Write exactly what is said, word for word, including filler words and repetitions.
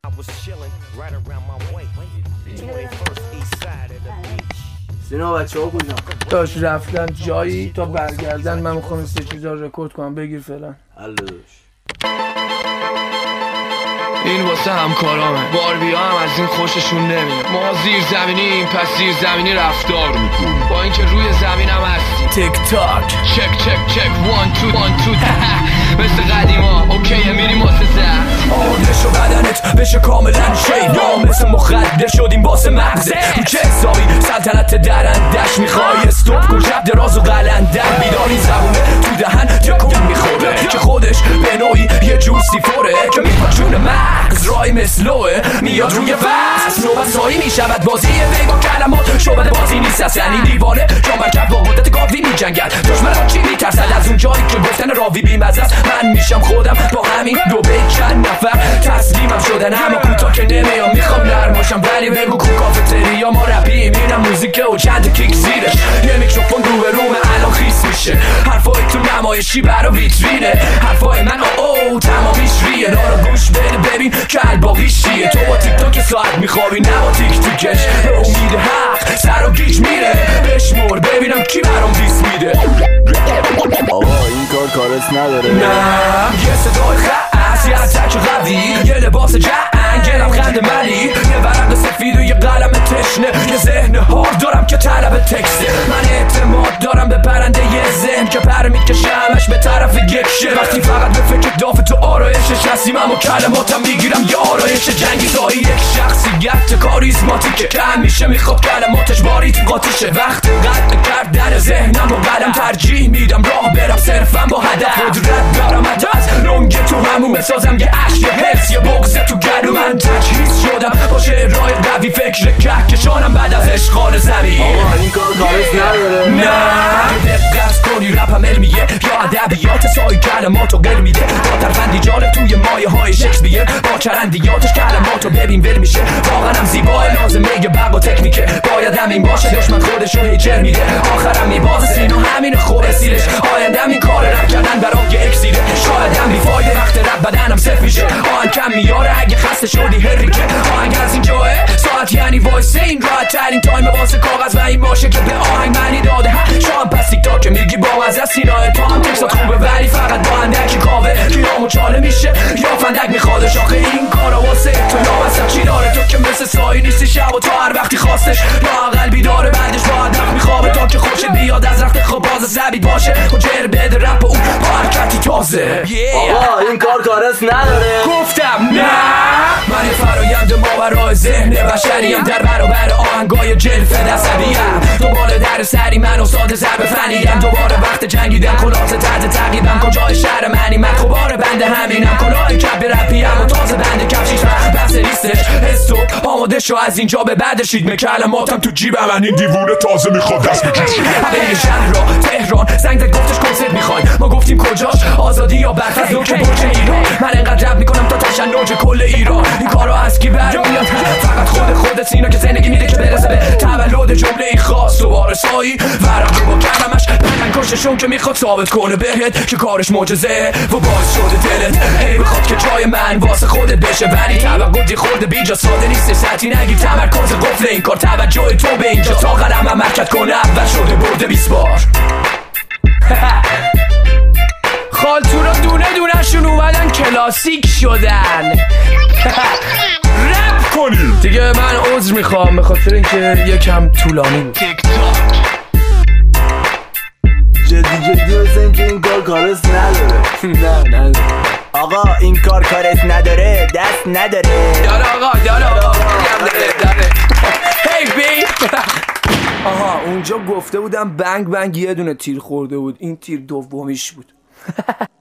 سینا بچه ها کجا؟ داشت رفتن جایی تا برگردن. من میخوام این سه چیزا رو رکورد کنم. بگیر فعلا. حله داشت. این واسه همکارامه. باربیا هم از این خوششون نمیاد. ما زیر زمینیم پس زیر زمینی رفتار میکنیم با اینکه روی زمین هم هستیم. تیک تاک چک چک چک وان تو وان تو مثل قدیما اوکیه میریم واسه زد. آماده شو بدنت بشه کاملا شیدا مثل مخدر شدیم واسه مغزه. رو چه حسابی سلطنت درندش میخوای استوب کن شب دراز و قلندر. بیداری زبونه تو دهن تکون میخوره که خودش به نوعی یه جوسی فوره که میپاچونه مغز رای مثلوه میاد روی وز نوبسایی میشود بازی وی با کلمات شعبده بازی نیست اصلا این دیوانه جان برکب با قدرت گاوی میجنگد دشمن چی میترسد از اون جایی که گفتن راوی بیمزه است. من میشم خودم با همین دو بیت چند نفر تسلیمم شدن اما کوتا که نمیام میخوام نرماشم ولی بگو کو کافتریا ما رپیم اینم موزیکه و چند کیک زیرش یه میکروفون رو به رومه الان خیس میشه حرفای تو نمایشی برا ویترینه حرفای من او او تمامیش ریه دارو گوش بده ببین که الباقیش چیه. تو با تیک تاک ساعت میخوابی نه با تیک تیکش به امید حق سر و گیج میره بشمر ببینم کی برام دیس میده. آقا این کار کارت نداره. نه یه صدای خاص یه اتک قوی یه لباس جنگ یه لبخند ملی یه ورق سفید و یه قلم تشنه یه ذهن هار دارم که طلب تکسته. من اعتماد دارم به پرنده یه ذهن که پر میکشمش به طرف یک شه وقتی فقط به فکر داف تو آرایشش هستیم اما کلماتم میگیرم یه آرایش جنگی زایی یک شخصیت کاریزماتیکه که همیشه میخواد کلماتش باریت قاطیشه. وقت قطع کردن ذهنم با قلم ترجیح میدم راه برم صرفم با هدف قدرت دارم از رنگ تو همون بسازم یه عشق یه حس یه بغض تو گلو من تجهیز شدم با شعرهای قوی فکر کهکشانم بعد از اشغال زمین. آقا این کار کارت نداره. نه دقت کنی رپم علمیه یا ادبیات سای کلماتو قل میده با ترفندی جالب توی مایه های شکسپیر با چرندیاتش کلماتو ببین ول میشه واقعا هم زیبای لازمه یه بق و تکنیکه باید همین باشه دشمن خودشو هیچر میده آخرم میبازه سینو همین خوبه سیلش آیندم این کار رپ کردن برام یه اکسیره شاید هم بیفایده وقت رپ بدنم صف میشه آهنگ کم میاره اگه خسته شدی هریکه آهنگ از این جاه ساعت یعنی وایسه این راحت ترین تایم واسه کاغذ و این باشه که به آهنگ معنی داده شام پس تیک تاک میگی با از سینای تو هم تکسات خوبه ولی فقط با اندکی کاوه کیامو چاله میشه یا فندک میخوادش آخه این کارا واسه تو یا اصلا چی داره تو که مثل سایی نیستی شب و تا هر وقتی خواستش یا اقل بیداره بعدش باید رخ میخوابه تا که خوشت بیاد از رخت خواب باز زبید باشه و جر بده رپ اون با حرکتی تازه. آقا این کار کارت نداره. گفتم نه من فرایند ماورای ذهن بشریم در برابر آهنگای جلفه عصبیم دوباره در سری من استاد ضرب فنیم دوباره وقت جنگیدن خلاصه تحت تعقیبم کجای شهر منی من خوبار بند همینم کلاه کپ رپیم و تازه بند کفشیش من بحث نیستش حسو آماده شو از اینجا به بعد شیدم کلماتم تو جیبم من این دیوونه تازه میخواد دست بکشی همه شهر را تهران زنگ زد گفتش کنسرت میخوای ما گفتیم کجاش آزادی یا برفض لوک برج ایران من انقدر رپ میکنم تا تشنج کل ایران این کارو از کی برمیاد فقط خود خود سینا که زندگی میده که برسه به تولد جمله ای خاص و وارثایی ورق رو با کلمش پنن کششون که میخواد ثابت کنه بهت که کارش معجزه و باعث شده دلت ای بخواد که جای من واسه خودت بشه ولی توقعی خورده بیجا ساده نیست سطحی نگی تمرکز قفل این کار توجه تو به اینجا تا قدم هم حرکت کنه اول شده برده بیست بار خالتورا دونه دونه شون اومدن کلاسیک شدن رپ کنی دیگه. من عذر میخوام به خاطر اینکه یکم طولانی بود. تیک تاک جدی جدی مثل که این کار کارت نداره. نه نه آقا این کار کارت نداره دست نداره. داره آقا داره آقا داره داره هی بی آها اونجا گفته بودم بنگ بنگ یه دونه تیر خورده بود این تیر دومیش بود.